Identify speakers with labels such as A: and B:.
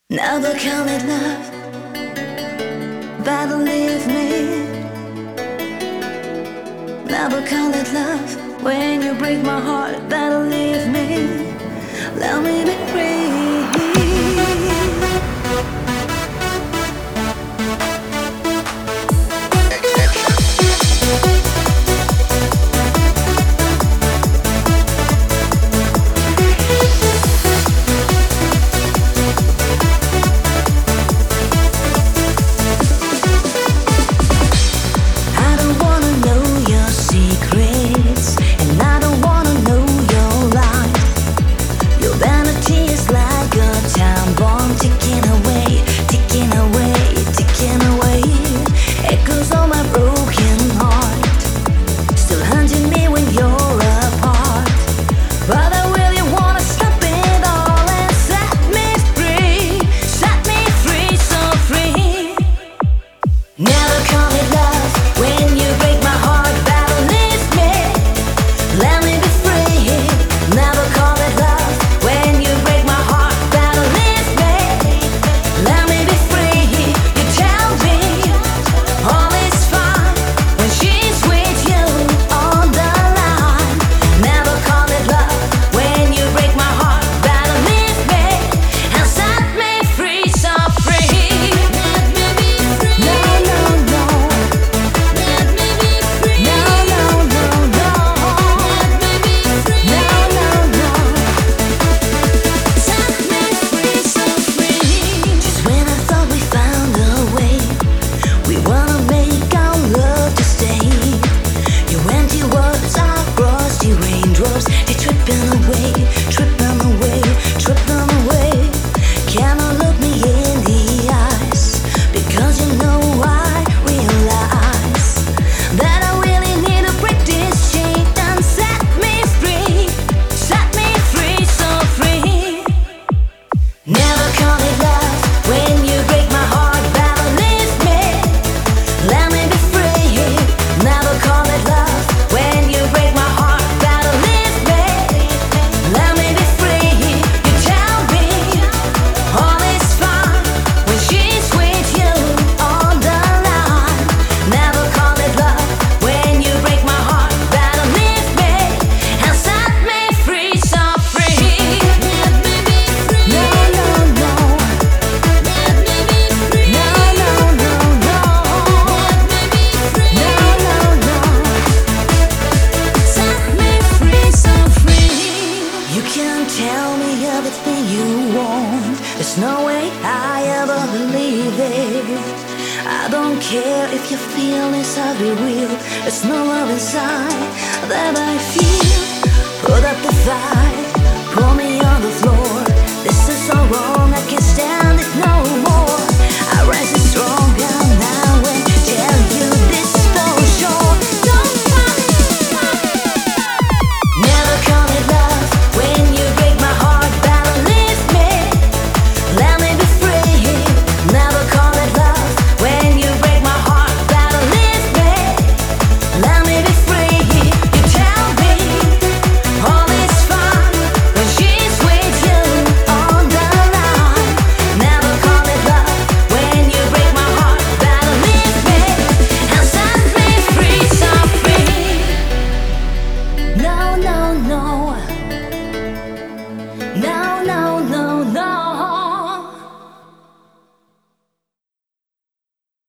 A: Never call it love, but believe me. Never call it love when you break my heart, but leave me. Let me be free. There's no way I ever believe it. I don't care if your feelings are real. There's no love inside that I feel. Put up the fight, pull me on the floor. This is so wrong.